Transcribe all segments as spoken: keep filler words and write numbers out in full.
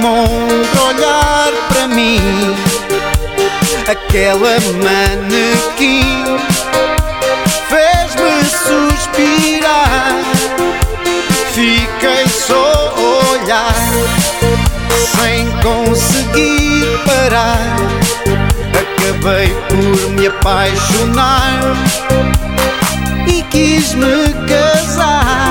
montra olhar para mim. Aquela manequim fez-me suspirar. Fiquei só a olhar, sem conseguir parar. Acabei por me apaixonar e quis-me casar.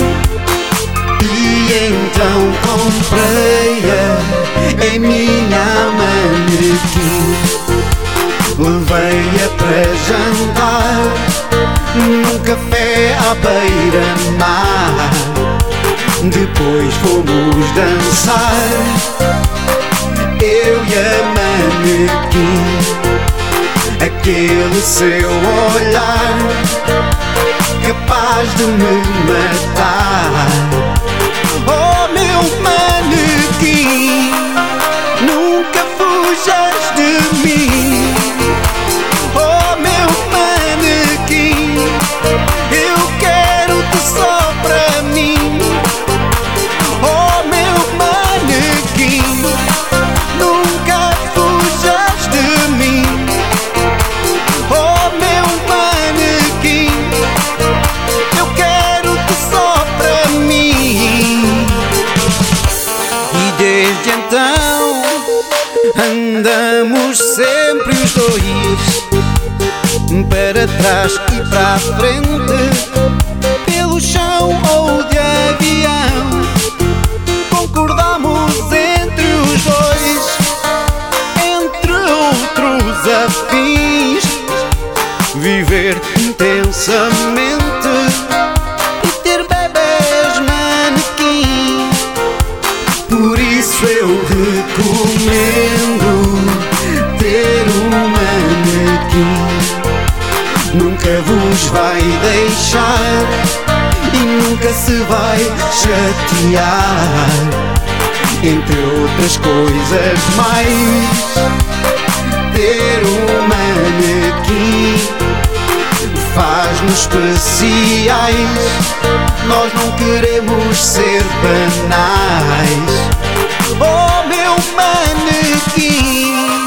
E então comprei-a em minha manequim. Levei-a para jantar num café à beira-mar. Depois fomos dançar, eu e a manequim. Aquele seu olhar capaz de me matar. Oh, meu manequim, nunca fujas de mim. Oh, meu manequim, eu quero-te só para mim. Oh, meu manequim, nunca fujas de mim. Oh, meu manequim, eu quero-te só para mim. E desde então andamos sempre os dois, para trás e para a frente, pelo chão ou de avião. Concordamos entre os dois, entre outros afins, viver intensamente e ter bebês manequim. Por isso eu recomendo ter um manequim. Nunca vos vai deixar e nunca se vai chatear. Entre outras coisas mais, ter um manequim faz-nos especiais. Nós não queremos ser banais. Oh, meu manequim,